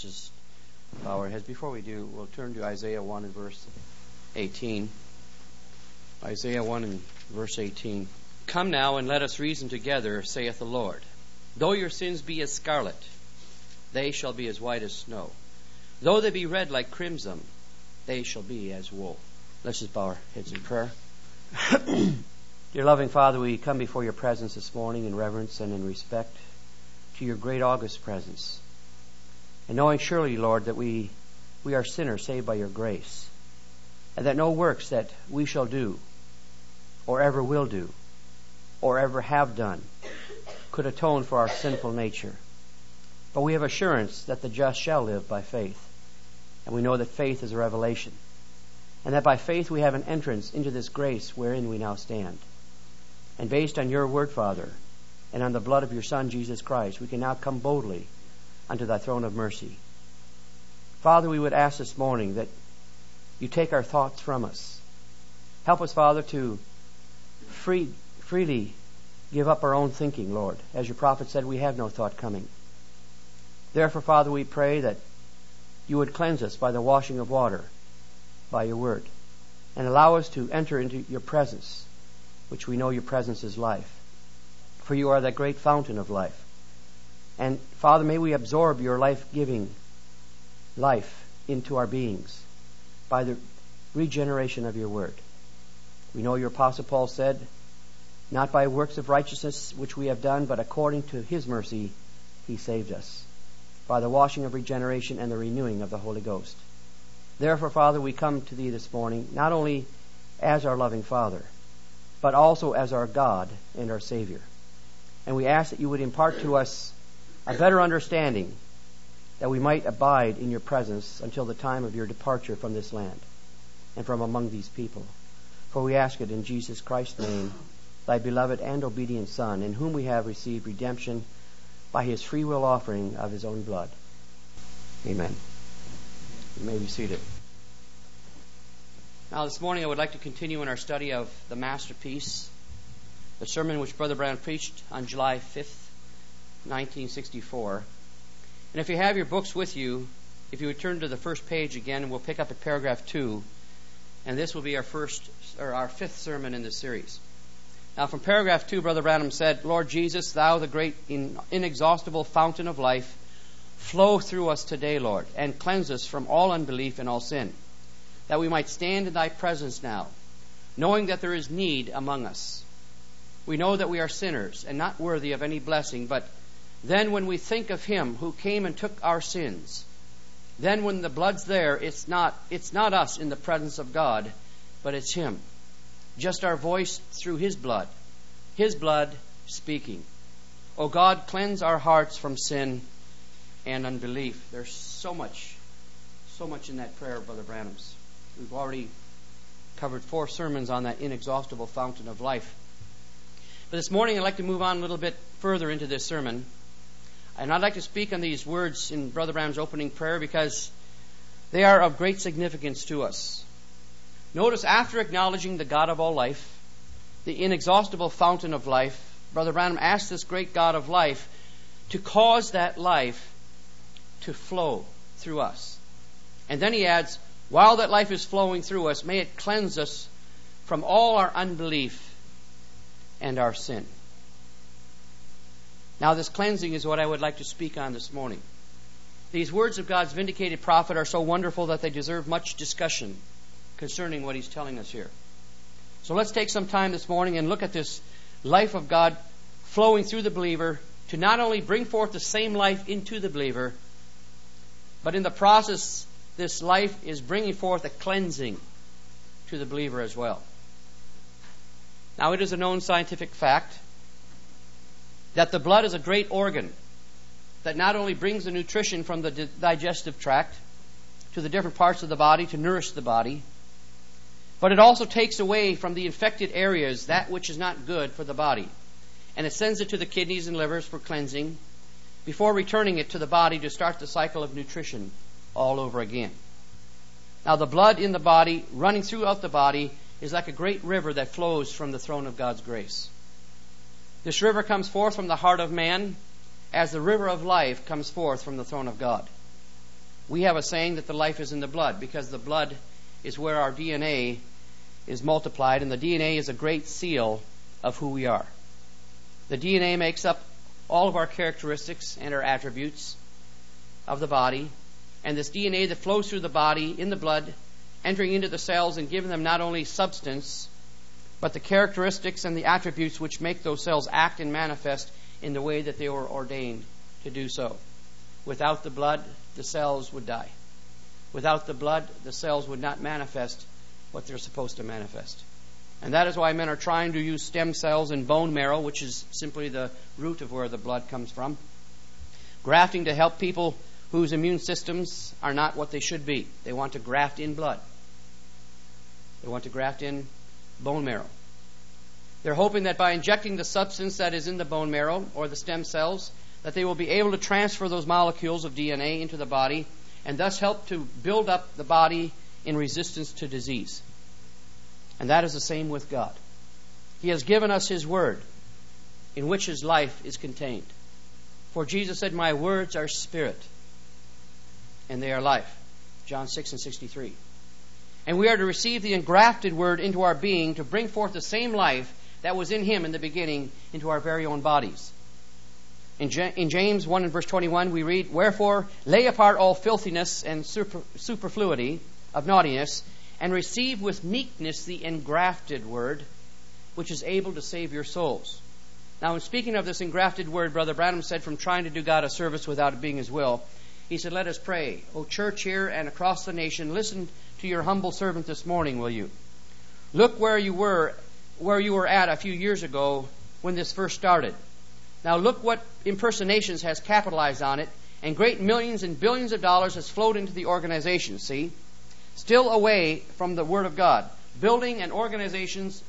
Just bow our heads. Before we do, we'll turn to Isaiah 1 and verse 18. Isaiah 1 and verse 18. Come now and let us reason together, saith the Lord. Though your sins be as scarlet, they shall be as white as snow. Though they be red like crimson, they shall be as wool. Let's just bow our heads in prayer. Dear loving Father, we come before your presence this morning in reverence and in respect to your great august presence. And knowing surely, Lord, that we are sinners saved by your grace, and that no works that we shall do, or ever will do, or ever have done, could atone for our sinful nature. But we have assurance that the just shall live by faith. And we know that faith is a revelation, and that by faith we have an entrance into this grace wherein we now stand. And based on your word, Father, and on the blood of your Son, Jesus Christ, we can now come boldly unto thy throne of mercy. Father, we would ask this morning that you take our thoughts from us. Help us, Father, to freely give up our own thinking, Lord. As your prophet said, we have no thought coming. Therefore, Father, we pray that you would cleanse us by the washing of water, by your word, and allow us to enter into your presence, which we know your presence is life. For you are that great fountain of life. And Father, may we absorb your life-giving life into our beings by the regeneration of your word. We know your Apostle Paul said, not by works of righteousness which we have done, but according to his mercy he saved us, by the washing of regeneration and the renewing of the Holy Ghost. Therefore, Father, we come to thee this morning, not only as our loving Father, but also as our God and our Savior. And we ask that you would impart to us a better understanding, that we might abide in your presence until the time of your departure from this land and from among these people. For we ask it in Jesus Christ's name, thy beloved and obedient Son, in whom we have received redemption by his free will offering of his own blood. Amen. You may be seated. Now this morning I would like to continue in our study of the masterpiece, the sermon which Brother Brown preached on July 5th, 1964. And if you have your books with you, if you would turn to the first page again, we'll pick up at paragraph 2, and this will be our fifth sermon in this series. Now from paragraph 2, Brother Branham said, Lord Jesus, thou the great inexhaustible fountain of life, flow through us today, Lord, and cleanse us from all unbelief and all sin, that we might stand in thy presence now, knowing that there is need among us. We know that we are sinners and not worthy of any blessing, but then when we think of him who came and took our sins, then when the blood's there, it's not us in the presence of God, but it's him. Just our voice through his blood speaking. O God, cleanse our hearts from sin and unbelief. There's so much in that prayer, Brother Branham's. We've already covered 4 sermons on that inexhaustible fountain of life. But this morning I'd like to move on a little bit further into this sermon. And I'd like to speak on these words in Brother Branham's opening prayer because they are of great significance to us. Notice, after acknowledging the God of all life, the inexhaustible fountain of life, Brother Branham asked this great God of life to cause that life to flow through us. And then he adds, while that life is flowing through us, may it cleanse us from all our unbelief and our sin. Now this cleansing is what I would like to speak on this morning. These words of God's vindicated prophet are so wonderful that they deserve much discussion concerning what he's telling us here. So let's take some time this morning and look at this life of God flowing through the believer to not only bring forth the same life into the believer, but in the process, this life is bringing forth a cleansing to the believer as well. Now, it is a known scientific fact that the blood is a great organ that not only brings the nutrition from the digestive tract to the different parts of the body to nourish the body, but it also takes away from the infected areas that which is not good for the body. And it sends it to the kidneys and livers for cleansing before returning it to the body to start the cycle of nutrition all over again. Now the blood in the body, running throughout the body, is like a great river that flows from the throne of God's grace. This river comes forth from the heart of man as the river of life comes forth from the throne of God. We have a saying that the life is in the blood, because the blood is where our DNA is multiplied, and the DNA is a great seal of who we are. The DNA makes up all of our characteristics and our attributes of the body, and this DNA that flows through the body in the blood, entering into the cells and giving them not only substance, but the characteristics and the attributes which make those cells act and manifest in the way that they were ordained to do so. Without the blood, the cells would die. Without the blood, the cells would not manifest what they're supposed to manifest. And that is why men are trying to use stem cells and bone marrow, which is simply the root of where the blood comes from. Grafting to help people whose immune systems are not what they should be. They want to graft in blood. They want to graft in bone marrow. They're hoping that by injecting the substance that is in the bone marrow or the stem cells, that they will be able to transfer those molecules of DNA into the body and thus help to build up the body in resistance to disease. And that is the same with God. He has given us His Word, in which His life is contained. For Jesus said, "My words are spirit, and they are life." John 6:63. And we are to receive the engrafted Word into our being to bring forth the same life that was in Him in the beginning into our very own bodies. In James 1 and verse 21 we read, "Wherefore lay apart all filthiness and superfluity of naughtiness, and receive with meekness the engrafted Word, which is able to save your souls." Now, in speaking of this engrafted Word, Brother Branham said, from trying to do God a service without it being His will, he said, "Let us pray. O church here and across the nation, listen to your humble servant this morning, will you? Look where you were at a few years ago when this first started. Now look what impersonations has capitalized on it, and great millions and billions of dollars has flowed into the organization, see? Still away from the Word of God. Building and organizations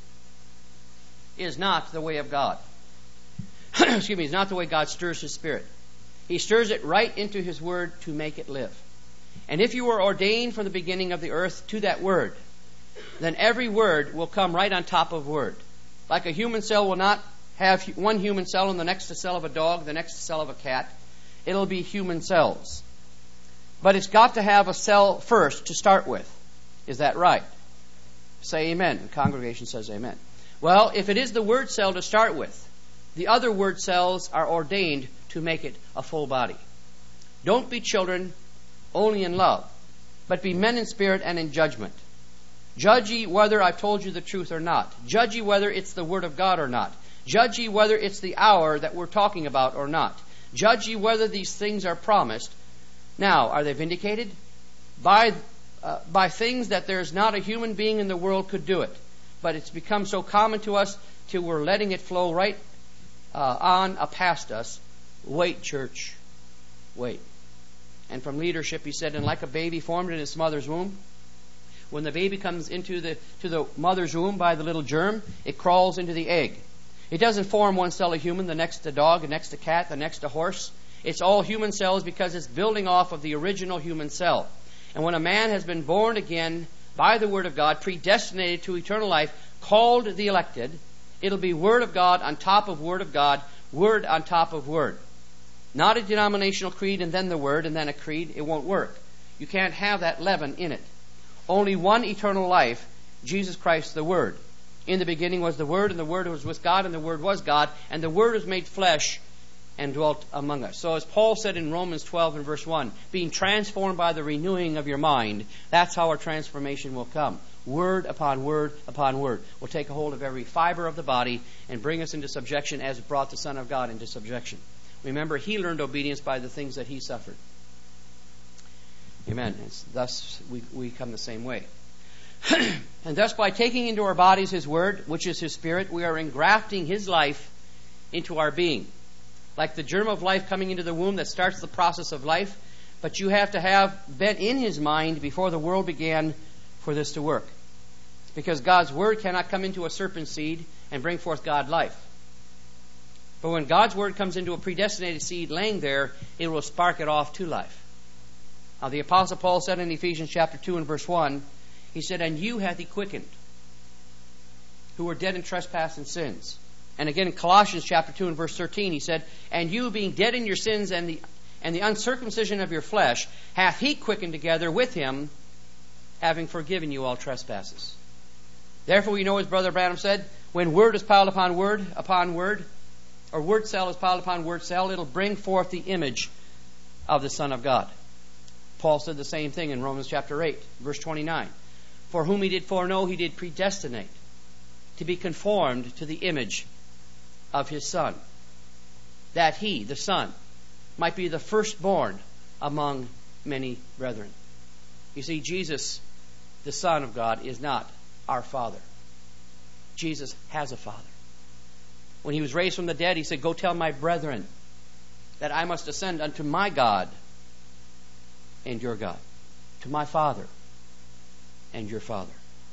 is not the way of God. Excuse me, it's not the way God stirs His Spirit. He stirs it right into His Word to make it live. And if you were ordained from the beginning of the earth to that Word, then every word will come right on top of word. Like a human cell will not have one human cell and the next a cell of a dog, the next a cell of a cat. It'll be human cells. But it's got to have a cell first to start with. Is that right? Say amen. The congregation says amen. Well, if it is the word cell to start with, the other word cells are ordained to make it a full body. Don't be children only in love, but be men in spirit and in judgment. Judge ye whether I've told you the truth or not. Judge ye whether it's the Word of God or not. Judge ye whether it's the hour that we're talking about or not. Judge ye whether these things are promised. Now, are they vindicated? By things that there's not a human being in the world could do it. But it's become so common to us till we're letting it flow right past us. Wait, church. Wait. And from leadership, he said, and like a baby formed in its mother's womb, when the baby comes into the mother's womb by the little germ, it crawls into the egg. It doesn't form one cell a human, the next a dog, the next a cat, the next a horse. It's all human cells because it's building off of the original human cell. And when a man has been born again by the Word of God, predestinated to eternal life, called the elected, it'll be Word of God on top of Word of God, Word on top of Word. Not a denominational creed and then the Word and then a creed. It won't work. You can't have that leaven in it. Only one eternal life, Jesus Christ the Word. In the beginning was the Word, and the Word was with God, and the Word was God, and the Word was made flesh and dwelt among us. So as Paul said in Romans 12 and verse 1, being transformed by the renewing of your mind, that's how our transformation will come. Word upon word upon word will take a hold of every fiber of the body and bring us into subjection as it brought the Son of God into subjection. Remember, He learned obedience by the things that He suffered. Amen. Thus we come the same way. And thus by taking into our bodies His Word, which is His Spirit, we are engrafting His life into our being. Like the germ of life coming into the womb that starts the process of life, but you have to have been in His mind before the world began for this to work. Because God's Word cannot come into a serpent seed and bring forth God life. But when God's Word comes into a predestinated seed laying there, it will spark it off to life. Now the Apostle Paul said in Ephesians chapter 2 and verse 1, he said, and you hath He quickened, who were dead in trespass and sins. And again in Colossians chapter 2 and verse 13, he said, and you being dead in your sins and and the uncircumcision of your flesh hath he quickened together with him, having forgiven you all trespasses. Therefore we know, as Brother Branham said, when word is piled upon word, or word cell is piled upon word cell, it'll bring forth the image of the Son of God. Paul said the same thing in Romans chapter 8, verse 29. For whom he did foreknow, he did predestinate to be conformed to the image of his Son, that he, the Son, might be the firstborn among many brethren. You see, Jesus, the Son of God, is not our Father. Jesus has a Father. When he was raised from the dead, he said, go tell my brethren that I must ascend unto my God and your God, to my Father and your Father.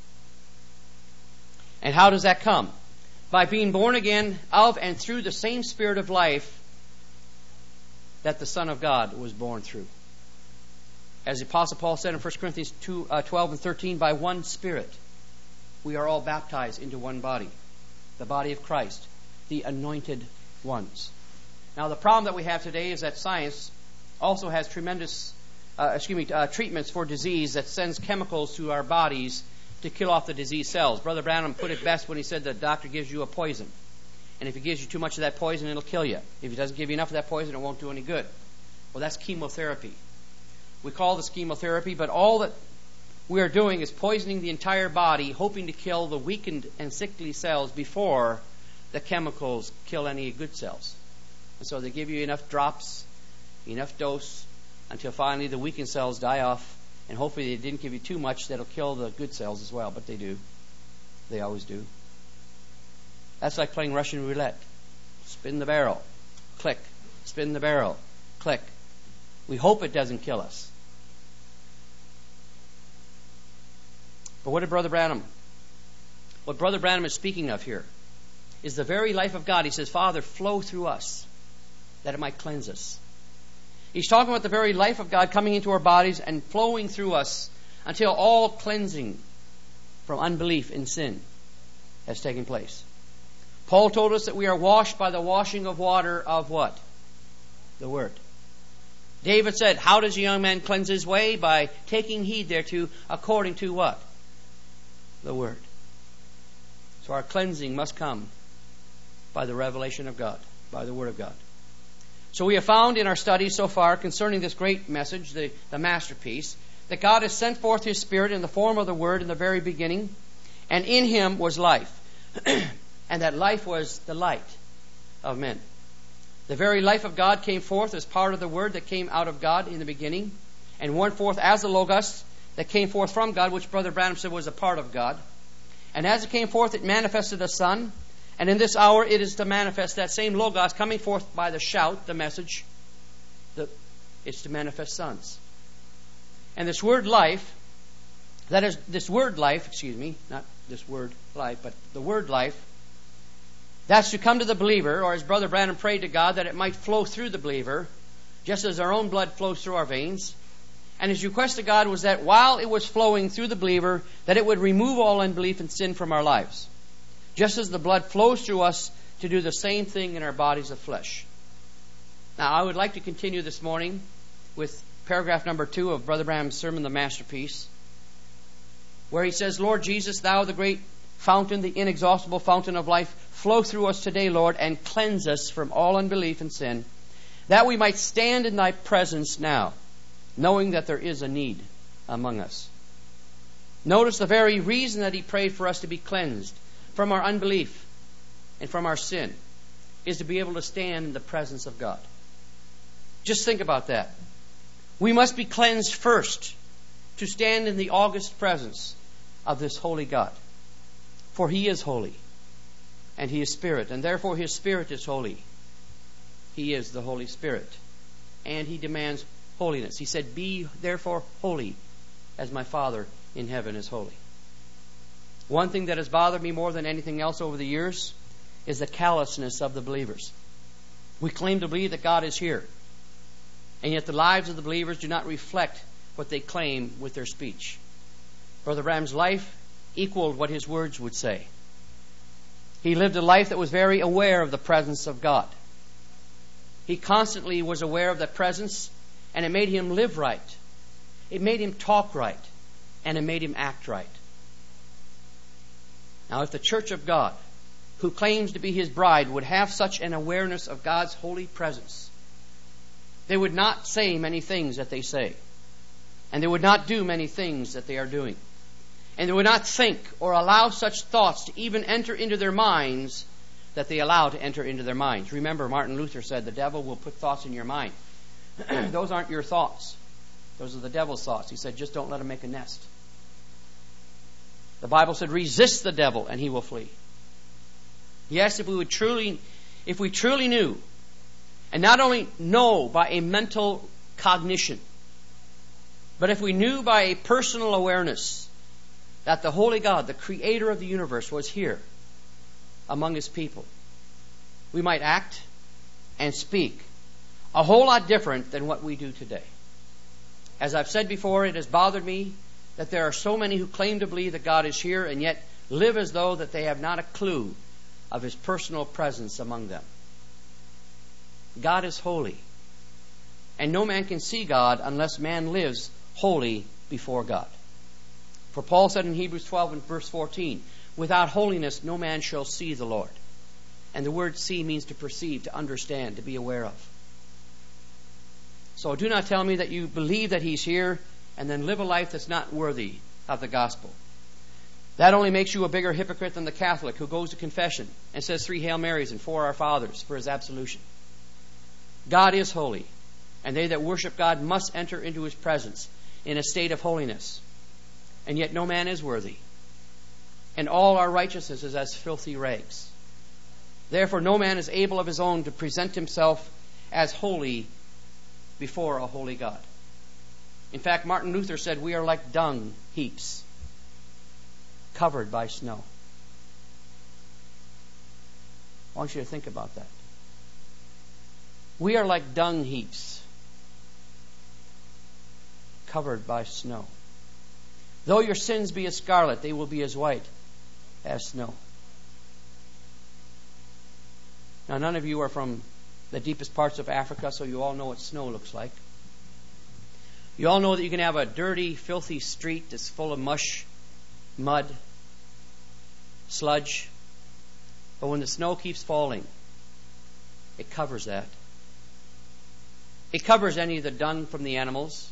And how does that come? By being born again of and through the same Spirit of life that the Son of God was born through. As the Apostle Paul said in 1 Corinthians 12 and 13, by one Spirit we are all baptized into one body, the body of Christ, the anointed ones. Now the problem that we have today is that science also has tremendous treatments for disease that sends chemicals to our bodies to kill off the disease cells. Brother Branham put it best when he said the doctor gives you a poison. And if he gives you too much of that poison, it'll kill you. If he doesn't give you enough of that poison, it won't do any good. Well, that's chemotherapy. We call this chemotherapy, but all that we are doing is poisoning the entire body, hoping to kill the weakened and sickly cells before the chemicals kill any good cells. And so they give you enough drops, enough dose, until finally the weakened cells die off. And hopefully they didn't give you too much that'll kill the good cells as well. But they do. They always do. That's like playing Russian roulette. Spin the barrel. Click. Spin the barrel. Click. We hope it doesn't kill us. But what Brother Branham is speaking of here is the very life of God. He says, Father, flow through us that it might cleanse us. He's talking about the very life of God coming into our bodies and flowing through us until all cleansing from unbelief and sin has taken place. Paul told us that we are washed by the washing of water of what? The Word. David said, how does a young man cleanse his way? By taking heed thereto according to what? The Word. So our cleansing must come by the revelation of God, by the Word of God. So we have found in our studies so far concerning this great message, the masterpiece, that God has sent forth His Spirit in the form of the Word in the very beginning, and in Him was life, and that life was the light of men. The very life of God came forth as part of the Word that came out of God in the beginning, and went forth as the Logos that came forth from God, which Brother Branham said was a part of God. And as it came forth, it manifested the Son. And in this hour, it is to manifest that same Logos coming forth by the shout, the message. It's to manifest sons. And this word life, not this word life, but the word life, that's to come to the believer, or as Brother Branham prayed to God, that it might flow through the believer, just as our own blood flows through our veins. And his request to God was that while it was flowing through the believer, that it would remove all unbelief and sin from our lives. Just as the blood flows through us to do the same thing in our bodies of flesh. Now, I would like to continue this morning with paragraph number 2 of Brother Branham's sermon, The Masterpiece, where he says, Lord Jesus, Thou the great fountain, the inexhaustible fountain of life, flow through us today, Lord, and cleanse us from all unbelief and sin, that we might stand in Thy presence now, knowing that there is a need among us. Notice the very reason that he prayed for us to be cleansed from our unbelief and from our sin is to be able to stand in the presence of God. Just think about that. We must be cleansed first to stand in the august presence of this holy God. For He is holy, and He is Spirit, and therefore His Spirit is holy. He is the Holy Spirit, and He demands holiness. He said, Be therefore holy, as my Father in heaven is holy. One thing that has bothered me more than anything else over the years is the callousness of the believers. We claim to believe that God is here, and yet the lives of the believers do not reflect what they claim with their speech. Brother Branham's life equaled what his words would say. He lived a life that was very aware of the presence of God. He constantly was aware of that presence, and it made him live right. It made him talk right, and it made him act right. Now, if the church of God, who claims to be His bride, would have such an awareness of God's holy presence, they would not say many things that they say, and they would not do many things that they are doing, and they would not think or allow such thoughts to even enter into their minds that they allow to enter into their minds. Remember, Martin Luther said, the devil will put thoughts in your mind. Those aren't your thoughts. Those are the devil's thoughts. He said, just don't let him make a nest. The Bible said, resist the devil and he will flee. Yes, if we truly knew, and not only know by a mental cognition, but if we knew by a personal awareness that the Holy God, the Creator of the universe, was here among His people, we might act and speak a whole lot different than what we do today. As I've said before, it has bothered me that there are so many who claim to believe that God is here and yet live as though that they have not a clue of His personal presence among them. God is holy, and no man can see God unless man lives holy before God. For Paul said in Hebrews 12 and verse 14, without holiness no man shall see the Lord. And the word see means to perceive, to understand, to be aware of. So do not tell me that you believe that He's here and then live a life that's not worthy of the gospel. That only makes you a bigger hypocrite than the Catholic who goes to confession and says 3 Hail Marys and 4 Our Fathers for his absolution. God is holy, and they that worship God must enter into His presence in a state of holiness. And yet no man is worthy, and all our righteousness is as filthy rags. Therefore no man is able of his own to present himself as holy before a holy God. In fact, Martin Luther said, we are like dung heaps covered by snow. I want you to think about that. We are like dung heaps covered by snow. Though your sins be as scarlet, they will be as white as snow. Now, none of you are from the deepest parts of Africa, so you all know what snow looks like. You all know that you can have a dirty, filthy street that's full of mush, mud, sludge. But when the snow keeps falling, it covers that. It covers any of the dung from the animals.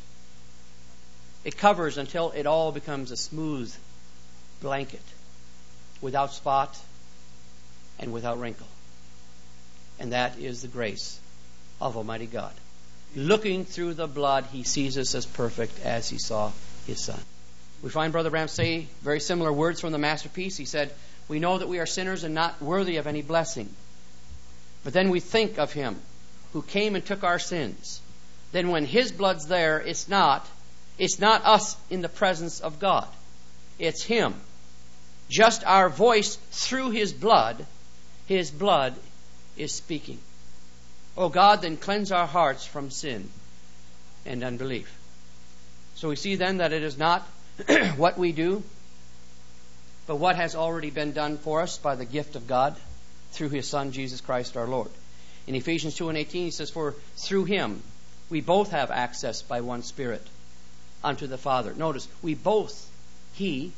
It covers until it all becomes a smooth blanket, without spot and without wrinkle. And that is the grace of Almighty God. Looking through the blood, He sees us as perfect as He saw His Son. We find Brother Branham say very similar words from the Masterpiece. He said, we know that we are sinners and not worthy of any blessing. But then we think of Him who came and took our sins. Then when His blood's there, it's not us in the presence of God. It's Him. Just our voice through His blood is speaking. Oh God, then cleanse our hearts from sin and unbelief. So we see then that it is not what we do, but what has already been done for us by the gift of God through His Son, Jesus Christ our Lord. In Ephesians 2 and 18, he says, for through Him we both have access by one Spirit unto the Father. Notice, we both, He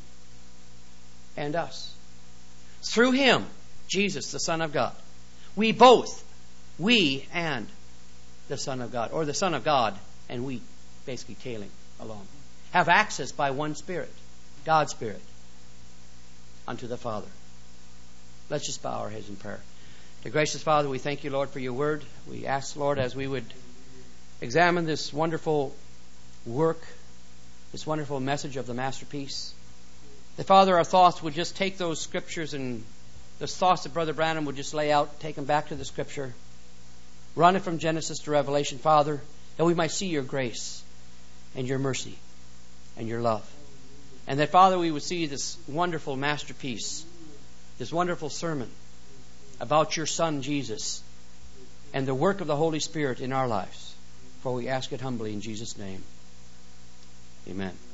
and us. Through Him, Jesus, the Son of God. We both, we and the Son of God, or the Son of God and we, basically tailing along, have access by one Spirit, God's Spirit, unto the Father. Let's just bow our heads in prayer. Dear gracious Father, we thank You, Lord, for Your word. We ask, Lord, as we would examine this wonderful work, this wonderful message of the Masterpiece, that, Father, our thoughts would just take those scriptures and those thoughts that Brother Branham would just lay out, take them back to the Scripture, run it from Genesis to Revelation, Father, that we might see Your grace and Your mercy and Your love. And that, Father, we would see this wonderful masterpiece, this wonderful sermon about Your Son, Jesus, and the work of the Holy Spirit in our lives. For we ask it humbly in Jesus' name. Amen.